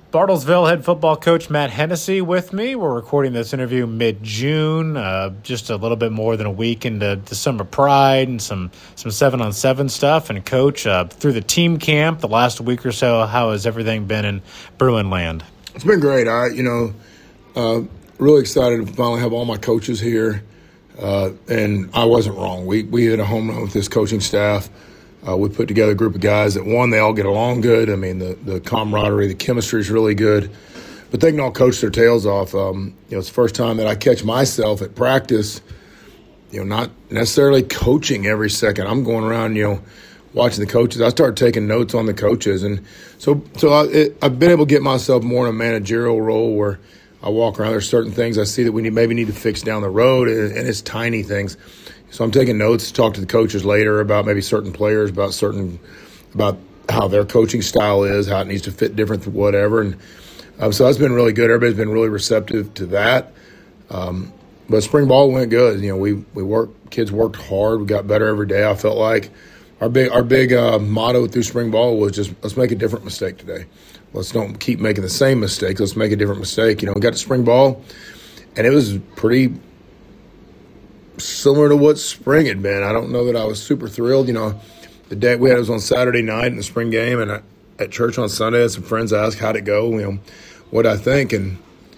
Bartlesville head football coach Matt Hennessy with me. We're recording this interview mid-June, just a little bit more than a week into the Summer Pride and some 7-on-7 stuff. And, Coach, through the team camp the last week or so, how has everything been in Bruin land? It's been great. Really excited to finally have all my coaches here. And I wasn't wrong. We hit a home run with this coaching staff. We put together a group of guys that, one, they all get along good. I mean, the camaraderie, the chemistry is really good. But they can all coach their tails off. It's the first time that I catch myself at practice, not necessarily coaching every second. I'm going around, watching the coaches. I started taking notes on the coaches. And so I've been able to get myself more in a managerial role where I walk around. There's certain things I see that we maybe need to fix down the road, and it's tiny things. So I'm taking notes, talk to the coaches later about maybe certain players, about how their coaching style is, how it needs to fit different, whatever. And so that's been really good. Everybody's been really receptive to that. But spring ball went good. Kids worked hard. We got better every day. I felt like our big motto through spring ball was just, let's make a different mistake today. Let's don't keep making the same mistake. Let's make a different mistake. We got to spring ball, and it was pretty similar to what spring had been. I don't know that I was super thrilled. The day we had it was on Saturday night in the spring game, and at church on Sunday, I had some friends ask how'd it go, what I think. And,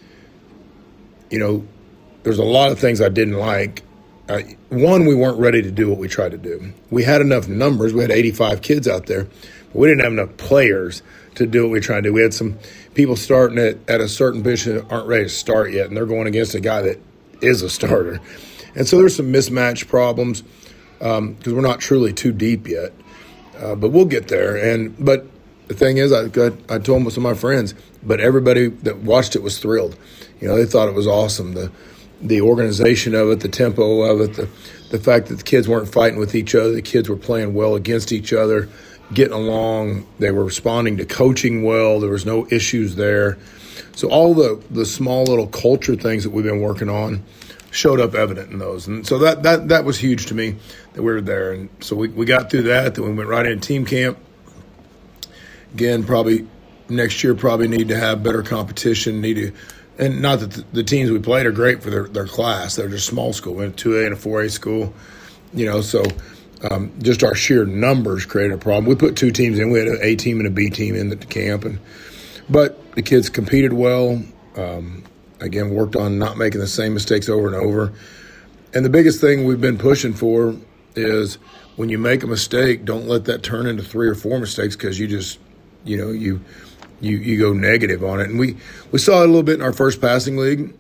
there's a lot of things I didn't like. One, we weren't ready to do what we tried to do. We had enough numbers. We had 85 kids out there, but we didn't have enough players to do what we tried to do. We had some people starting at a certain position that aren't ready to start yet, and they're going against a guy that is a starter. And so there's some mismatch problems because we're not truly too deep yet, but we'll get there. But the thing is, I told some of my friends, but everybody that watched it was thrilled. They thought it was awesome. The organization of it, the tempo of it, the fact that the kids weren't fighting with each other, the kids were playing well against each other, getting along. They were responding to coaching well. There was no issues there. So all the small little culture things that we've been working on showed up evident in those. And so that was huge to me that we were there. And so we got through that. Then we went right into team camp. Again, probably next year need to have better competition. And not that the teams we played are great for their class. They're just small school. We had a 2A and a 4A school. So just our sheer numbers created a problem. We put two teams in. We had an A team and a B team in the camp. But the kids competed well. Again, worked on not making the same mistakes over and over. And the biggest thing we've been pushing for is when you make a mistake, don't let that turn into 3 or 4 mistakes because you just, you go negative on it. And we saw it a little bit in our first passing league.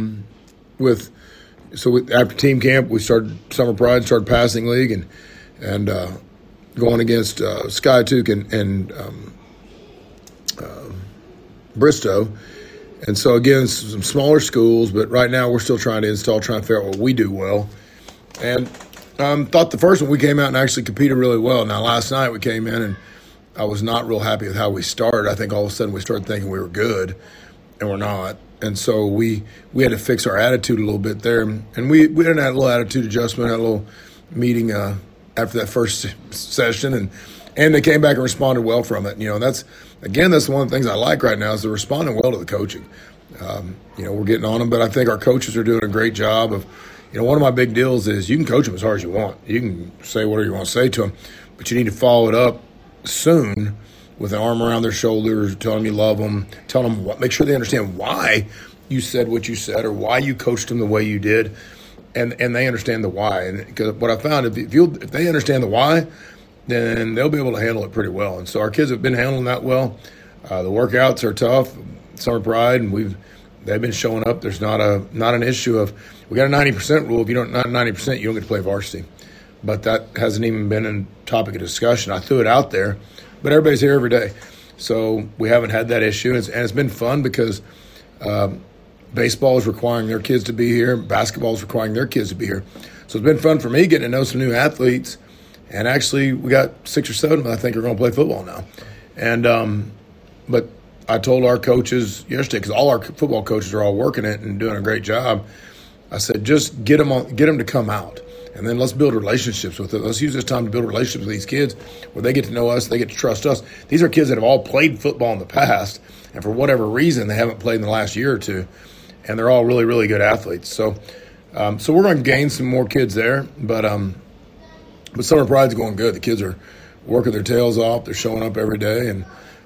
After team camp, we started Summer Pride, started passing league, and going against Skiatook and Bristow. And so, again, some smaller schools, but right now we're still trying to figure out what we do well. And thought the first one we came out and actually competed really well. Now, last night we came in and I was not real happy with how we started. I think all of a sudden we started thinking we were good, and we're not. And so we had to fix our attitude a little bit there. And we didn't have a little attitude adjustment, had a little meeting after that first session, and they came back and responded well from it. That's one of the things I like right now is they're responding well to the coaching. We're getting on them, but I think our coaches are doing a great job of, one of my big deals is you can coach them as hard as you want. You can say whatever you want to say to them, but you need to follow it up soon with an arm around their shoulders, tell them you love them, tell them make sure they understand why you said what you said or why you coached them the way you did, and they understand the why. And because what I found, if they understand the why, then they'll be able to handle it pretty well. And so our kids have been handling that well. The workouts are tough, Summer Pride, and they've been showing up. There's not an issue of we got a 90% rule. If you don't not 90%, you don't get to play varsity. But that hasn't even been a topic of discussion. I threw it out there, but everybody's here every day. So we haven't had that issue. And it's been fun because baseball is requiring their kids to be here. Basketball is requiring their kids to be here. So it's been fun for me getting to know some new athletes. And actually, we got 6 or 7 of them I think are going to play football now. And but I told our coaches yesterday, because all our football coaches are all working it and doing a great job, I said, just get them to come out. And then let's build relationships with it. Let's use this time to build relationships with these kids where they get to know us, they get to trust us. These are kids that have all played football in the past, and for whatever reason, they haven't played in the last year or two, and they're all really, really good athletes. So we're going to gain some more kids there, but Summer Pride's going good. The kids are working their tails off. They're showing up every day, and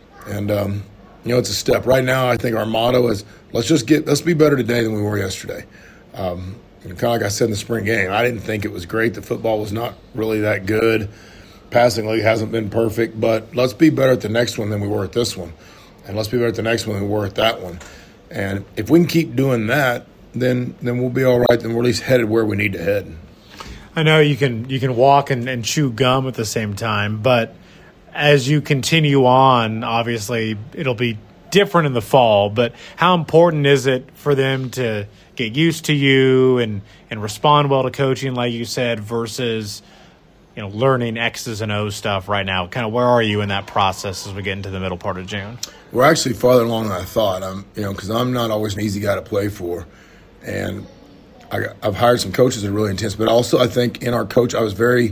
it's a step. Right now, I think our motto is let's be better today than we were yesterday. Kind of like I said in the spring game, I didn't think it was great. The football was not really that good. Passing league hasn't been perfect, but let's be better at the next one than we were at this one. And let's be better at the next one than we were at that one. And if we can keep doing that, then we'll be all right. Then we're at least headed where we need to head. I know you can walk and chew gum at the same time, but as you continue on, obviously it'll be different in the fall. But how important is it for them to get used to you and respond well to coaching, like you said, versus learning X's and O's stuff right now? Kind of where are you in that process as we get into the middle part of June? We're actually farther along than I thought. Because I'm not always an easy guy to play for, and I've hired some coaches that are really intense. But also, I think in our coach, I was very,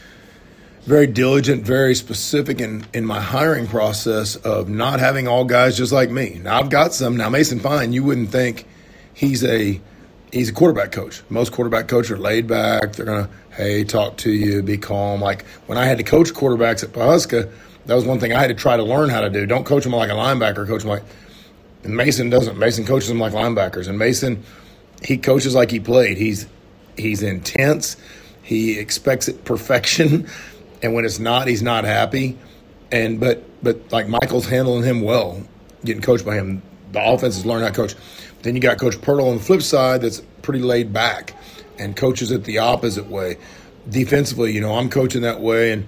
very diligent, very specific in my hiring process of not having all guys just like me. Now I've got some. Now Mason Fine, you wouldn't think he's a quarterback coach. Most quarterback coaches are laid back. They're gonna talk to you, be calm. Like when I had to coach quarterbacks at Pawhuska, that was one thing I had to try to learn how to do. Don't coach them like a linebacker. Coach them like. And Mason doesn't. Mason coaches them like linebackers. And Mason, he coaches like he played. He's intense. He expects it perfection, and when it's not, he's not happy. And but like Michael's handling him well, getting coached by him. The offense is learning how to coach. Then you got Coach Pirtle on the flip side that's pretty laid back and coaches it the opposite way. Defensively, I'm coaching that way, and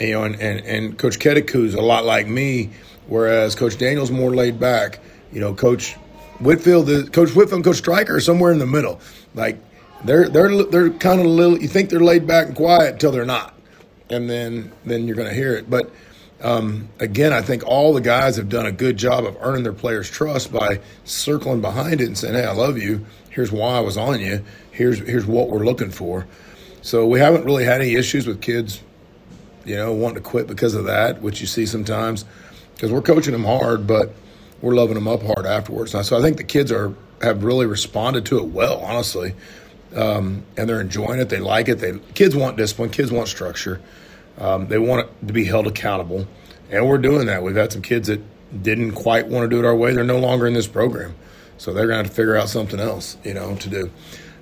Coach Kedeku's a lot like me, whereas Coach Daniel's more laid back. Coach Whitfield and Coach Stryker are somewhere in the middle. Like they're kind of little. You think they're laid back and quiet until they're not, and then you're going to hear it. But again, I think all the guys have done a good job of earning their players' trust by circling behind it and saying, "Hey, I love you. Here's why I was on you. Here's what we're looking for." So we haven't really had any issues with kids, wanting to quit because of that, which you see sometimes, because we're coaching them hard, but we're loving them up hard afterwards. So I think the kids have really responded to it well, honestly, and they're enjoying it. They like it. Kids want discipline. Kids want structure. They want it to be held accountable, and we're doing that. We've had some kids that didn't quite want to do it our way. They're no longer in this program, so they're going to have to figure out something else, to do.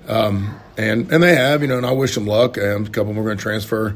And they have, and I wish them luck. A couple of them are going to transfer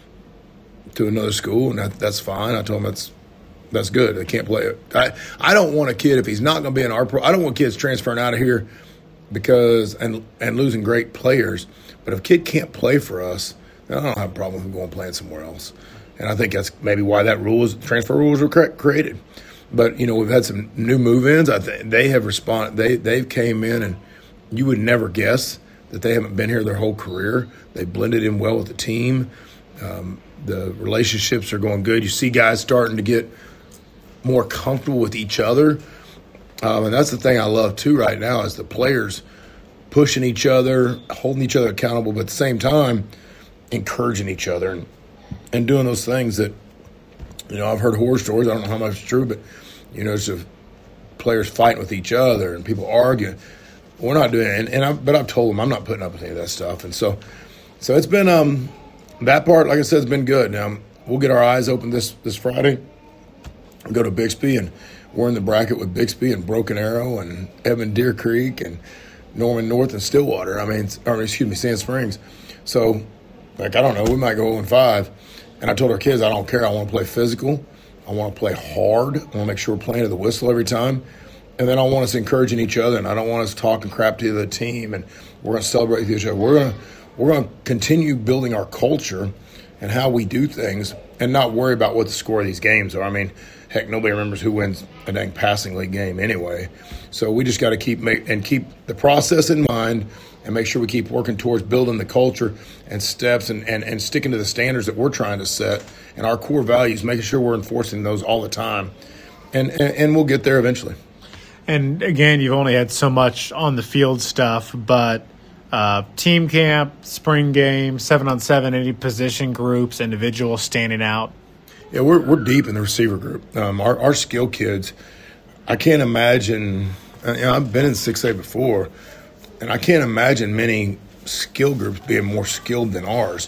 to another school, and that's fine. I told them that's good. They can't play it. I don't want a kid, if he's not going to be in our pro. I don't want kids transferring out of here because and losing great players. But if a kid can't play for us, then I don't have a problem with him going playing somewhere else. And I think that's maybe why transfer rules were created. But we've had some new move-ins. I think they have responded. They've came in, and you would never guess that they haven't been here their whole career. They blended in well with the team. The relationships are going good. You see guys starting to get more comfortable with each other. And that's the thing I love, too, right now is the players pushing each other, holding each other accountable, but at the same time encouraging each other and doing those things that, I've heard horror stories. I don't know how much it's true, but, it's players fighting with each other and people arguing. We're not doing it. But I've told them I'm not putting up with any of that stuff. And so it's been that part, like I said, has been good. Now, we'll get our eyes open this Friday. Go to Bixby, and we're in the bracket with Bixby and Broken Arrow and Deer Creek and Norman North and Stillwater. Sand Springs. So, I don't know. We might go 0-5. And I told our kids, I don't care. I want to play physical. I want to play hard. I want to make sure we're playing to the whistle every time. And then I want us encouraging each other, and I don't want us talking crap to the team. And we're going to celebrate with each other. We're going to continue building our culture and how we do things, and not worry about what the score of these games are. Heck, nobody remembers who wins a dang passing league game anyway. So we just got to keep the process in mind and make sure we keep working towards building the culture and steps and sticking to the standards that we're trying to set and our core values, making sure we're enforcing those all the time. And we'll get there eventually. And, again, you've only had so much on the field stuff, but Team camp, spring game, 7-on-7, any position groups, individuals standing out? Yeah, we're deep in the receiver group. Our skill kids, I can't imagine. I've been in 6A before, and I can't imagine many skill groups being more skilled than ours.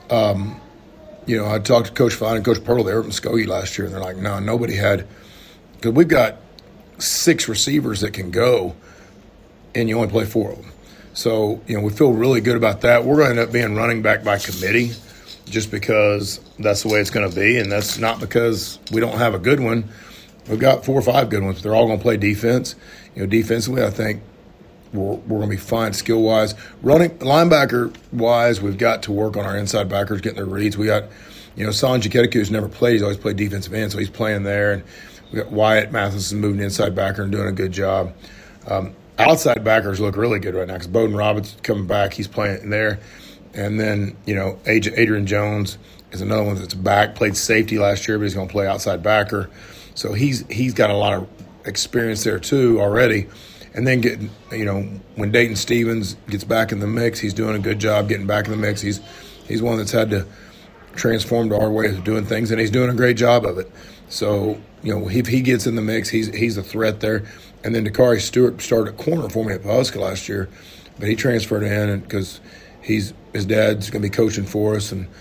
I talked to Coach Fine and Coach Pirtle. They were from Muskogee last year, and they're like, no, nobody had – because we've got 6 receivers that can go, and you only play 4 of them. So, we feel really good about that. We're going to end up being running back by committee just because that's the way it's going to be, and that's not because we don't have a good one. We've got 4 or 5 good ones. They're all going to play defense. Defensively, I think we're going to be fine skill-wise. Running linebacker-wise, we've got to work on our inside backers, getting their reads. We got, Sanji Kedeku, never played. He's always played defensive end, so he's playing there. And we got Wyatt Matheson moving inside backer and doing a good job. Outside backers look really good right now because Bowden Roberts coming back. He's playing there. And then, Adrian Jones is another one that's back. Played safety last year, but he's going to play outside backer. So he's got a lot of experience there too already. And then when Dayton Stevens gets back in the mix, he's doing a good job getting back in the mix. He's one that's had to transform to our way of doing things, and he's doing a great job of it. So, if he gets in the mix, he's a threat there. And then Dakari Stewart started at corner for me at Pawhuska last year, but he transferred in because his dad's going to be coaching for us, and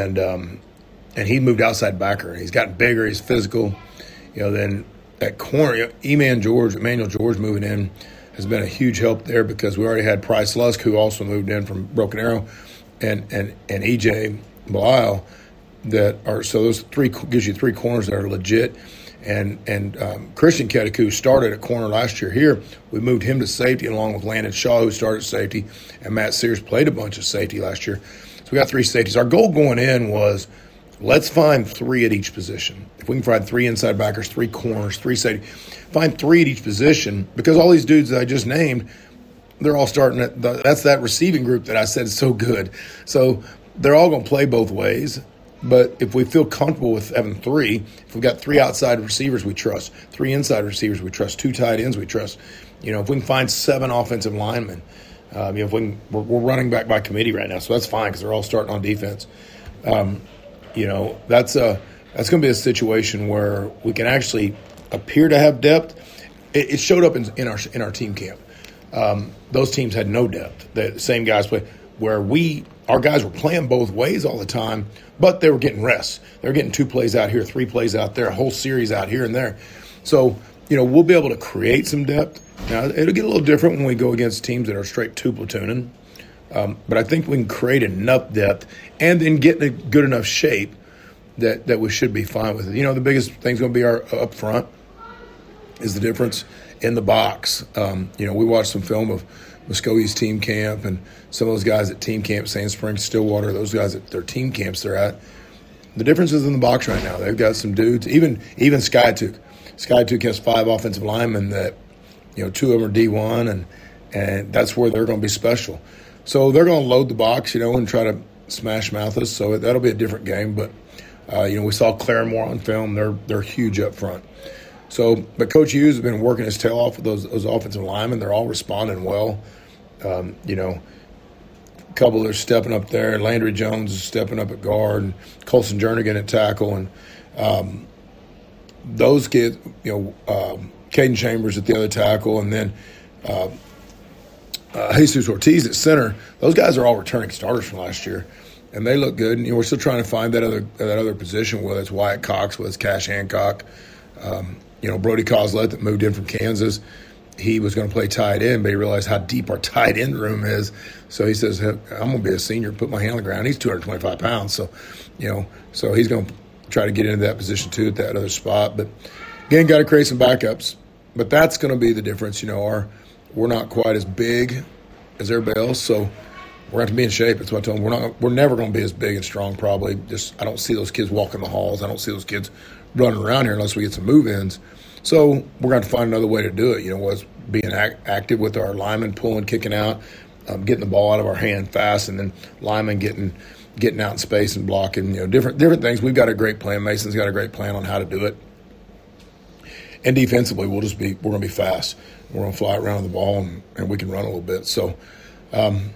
he moved outside backer. He's gotten bigger. He's physical. Then at corner, Emmanuel George moving in has been a huge help there because we already had Price Lusk, who also moved in from Broken Arrow, and EJ Belial so those 3 gives you 3 corners that are legit. And Christian Kedeku started at corner last year here. We moved him to safety along with Landon Shaw, who started safety, and Matt Sears played a bunch of safety last year. So we got 3 safeties. Our goal going in was let's find 3 at each position. If we can find 3 inside backers, 3 corners, 3 safety, find 3 at each position, because all these dudes that I just named, they're all starting that's that receiving group that I said is so good. So they're all going to play both ways. But if we feel comfortable with having 3, if we've got 3 outside receivers we trust, 3 inside receivers we trust, 2 tight ends we trust, if we can find 7 offensive linemen, if we're running back by committee right now, so that's fine because they're all starting on defense. That's going to be a situation where we can actually appear to have depth. It showed up in our team camp. Those teams had no depth. The same guys play where our guys were playing both ways all the time, but they were getting rests. They were getting 2 plays out here, 3 plays out there, a whole series out here and there. So, we'll be able to create some depth. Now, it'll get a little different when we go against teams that are straight 2 platooning. But I think we can create enough depth and then get in a good enough shape that we should be fine with it. The biggest thing's going to be our up front is the difference in the box. We watched some film of Muskogee's team camp and some of those guys at team camp, Sand Springs, Stillwater, those guys at their team camps they're at. The difference is in the box right now. They've got some dudes, even Skytook. Skytook has 5 offensive linemen that, 2 of them are D1, and that's where they're going to be special. So they're going to load the box, and try to smash mouth us. So that'll be a different game. But, we saw Claremore on film. They're huge up front. So, but Coach Hughes has been working his tail off with those offensive linemen. They're all responding well. A couple are stepping up there. Landry Jones is stepping up at guard, and Colson Jernigan at tackle, and those kids, Caden Chambers at the other tackle, and then Jesus Ortiz at center. Those guys are all returning starters from last year, and they look good. And we're still trying to find that other position, whether it's Wyatt Cox, whether it's Cash Hancock. Brody Coslett that moved in from Kansas, he was going to play tight end, but he realized how deep our tight end room is. So he says, I'm going to be a senior, put my hand on the ground. He's 225 pounds. So, so he's going to try to get into that position too at that other spot. But again, got to create some backups. But that's going to be the difference. We're not quite as big as everybody else. So we're going to have to be in shape. That's what I told them. We're never going to be as big and strong probably. I don't see those kids walking the halls. I don't see those kids running around here unless we get some move-ins. So we're going to have to find another way to do it. Was being active with our linemen, pulling, kicking out, getting the ball out of our hand fast, and then linemen getting out in space and blocking. Different things. We've got a great plan. Mason's got a great plan on how to do it. And defensively, we're going to be fast. We're going to fly around the ball, and we can run a little bit. So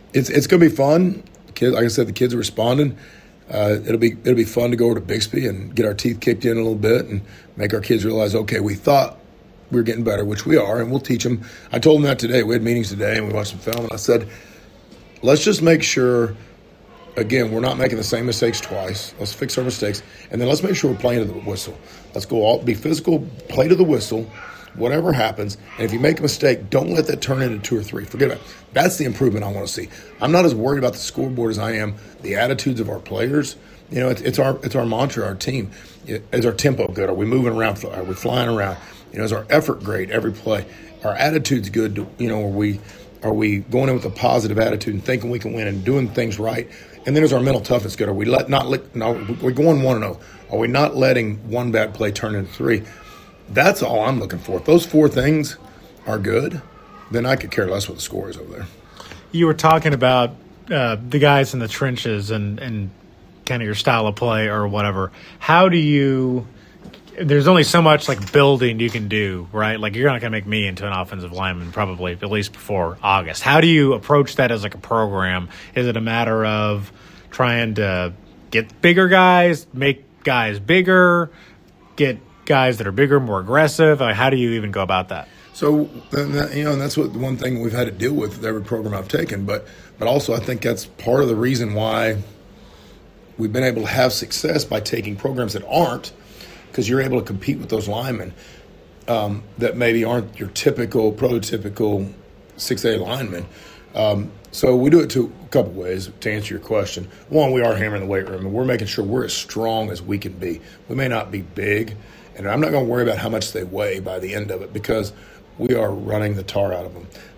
it's going to be fun. Kids, like I said, the kids are responding. It'll be fun to go over to Bixby and get our teeth kicked in a little bit and make our kids realize, okay, we thought we were getting better, which we are, and we'll teach them. I told them that today. We had meetings today, and we watched some film, and I said, let's just make sure, again, we're not making the same mistakes twice. Let's fix our mistakes, and then let's make sure we're playing to the whistle. Let's go be physical, play to the whistle, whatever happens, and if you make a mistake, don't let that turn into 2 or 3. Forget about it. That's the improvement I want to see. I'm not as worried about the scoreboard as I am the attitudes of our players. You know, it's our mantra, our team. Is our tempo good? Are we moving around? Are we flying around? You know, is our effort great every play? Our attitude's good. You know, are we going in with a positive attitude and thinking we can win and doing things right? And then is our mental toughness good? Are we we're going 1-0? Are we not letting one bad play turn into 3? That's all I'm looking for. If those 4 things are good, then I could care less what the score is over there. You were talking about the guys in the trenches and kind of your style of play or whatever. How do you – there's only so much like building you can do, right? Like you're not going to make me into an offensive lineman probably at least before August. How do you approach that as like a program? Is it a matter of trying to get bigger guys, make guys bigger, get guys that are bigger, more aggressive? How do you even go about that? So, and that's what one thing we've had to deal with every program I've taken. But also I think that's part of the reason why we've been able to have success by taking programs that aren't, because you're able to compete with those linemen that maybe aren't your typical, prototypical 6A linemen. So we do it a couple ways to answer your question. One, we are hammering the weight room, and we're making sure we're as strong as we can be. We may not be big, and I'm not going to worry about how much they weigh by the end of it because we are running the tar out of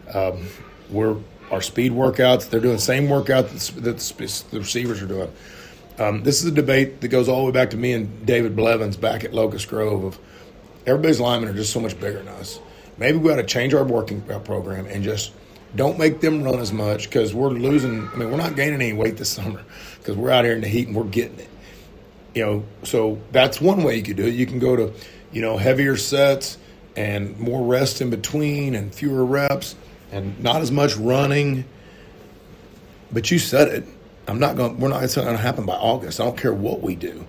them. Our speed workouts, they're doing the same workout that the receivers are doing. This is a debate that goes all the way back to me and David Blevins back at Locust Grove of everybody's linemen are just so much bigger than us. Maybe we ought to change our working program and just don't make them run as much because we're losing. I mean, we're not gaining any weight this summer because we're out here in the heat and we're getting it. You know, so that's one way you could do it. You can go to, heavier sets and more rest in between and fewer reps and not as much running. But you said it. It's not going to happen by August. I don't care what we do.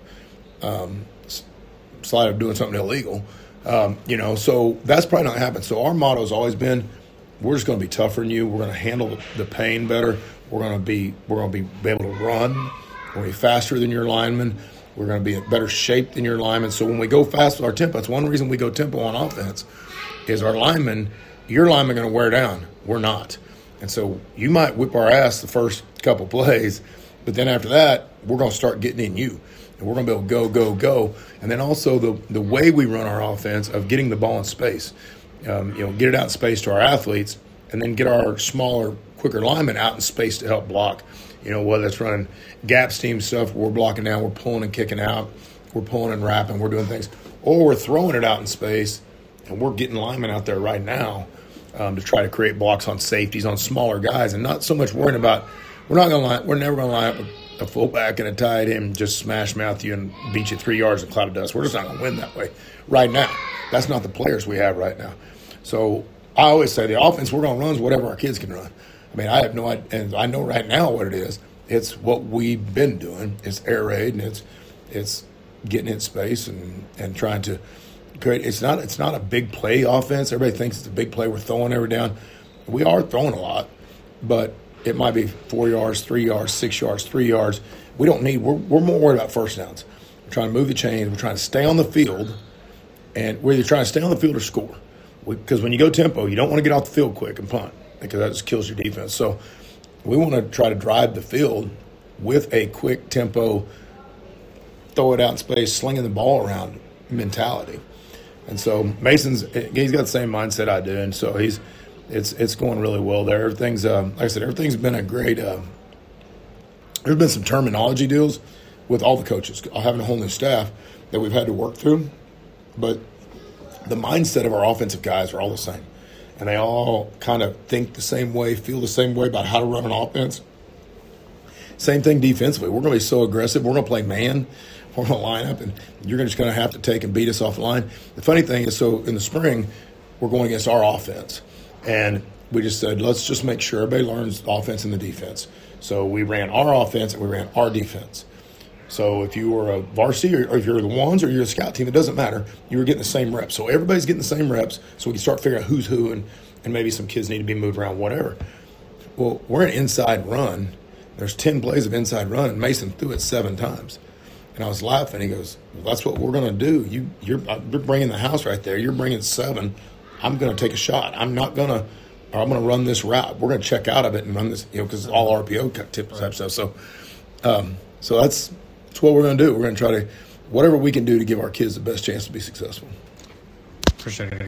Slide of doing something illegal. So that's probably not going to happen. So our motto has always been, we're just going to be tougher than you. We're going to handle the pain better. We're going to be able to run. We're going to be faster than your linemen. We're going to be in better shape than your linemen. So when we go fast with our tempo, that's one reason we go tempo on offense is your linemen are going to wear down. We're not. And so you might whip our ass the first couple plays, but then after that, we're going to start getting in you. And we're going to be able to go. And then also the way we run our offense of getting the ball in space, get it out in space to our athletes, and then get our smaller, quicker linemen out in space to help block. Whether it's running gap steam stuff, we're blocking down, we're pulling and kicking out, we're pulling and wrapping, we're doing things. Or we're throwing it out in space, and we're getting linemen out there right now to try to create blocks on safeties, on smaller guys, and not so much worrying about we're never going to line up a fullback and a tight end and just smash mouth you and beat you 3 yards in a cloud of dust. We're just not going to win that way right now. That's not the players we have right now. So I always say the offense we're going to run is whatever our kids can run. I mean, I have no idea, and I know right now what it is. It's what we've been doing. It's air raid, and it's getting in space and trying to create. It's not a big play offense. Everybody thinks it's a big play. We're throwing every down. We are throwing a lot, but it might be 4 yards, 3 yards, 6 yards, 3 yards. We don't need. We're more worried about first downs. We're trying to move the chains. We're trying to stay on the field, and we're either trying to stay on the field or score. Because when you go tempo, you don't want to get off the field quick and punt, because that just kills your defense. So we want to try to drive the field with a quick tempo, throw it out in space, slinging the ball around mentality. And so he's got the same mindset I do, and so it's going really well there. Everything's like I said, everything's been a great. There's been some terminology deals with all the coaches, having a whole new staff that we've had to work through, but the mindset of our offensive guys are all the same. And they all kind of think the same way, feel the same way about how to run an offense. Same thing defensively. We're going to be so aggressive. We're going to play man. We're going to line up, and you're just going to have to take and beat us off the line. The funny thing is, so in the spring, we're going against our offense. And we just said, let's just make sure everybody learns the offense and the defense. So we ran our offense and we ran our defense. So if you were a varsity or if you're the ones or you're a scout team, it doesn't matter. You were getting the same reps. So everybody's getting the same reps so we can start figuring out who's who and maybe some kids need to be moved around, whatever. Well, we're an inside run. There's 10 plays of inside run, and Mason threw it 7 times. And I was laughing. He goes, well, that's what we're going to do. You're bringing the house right there. You're bringing 7. I'm going to take a shot. I'm going to run this route. We're going to check out of it and run this, because it's all RPO type stuff. So that's what we're going to do. We're going to try to, whatever we can do to give our kids the best chance to be successful. Appreciate it.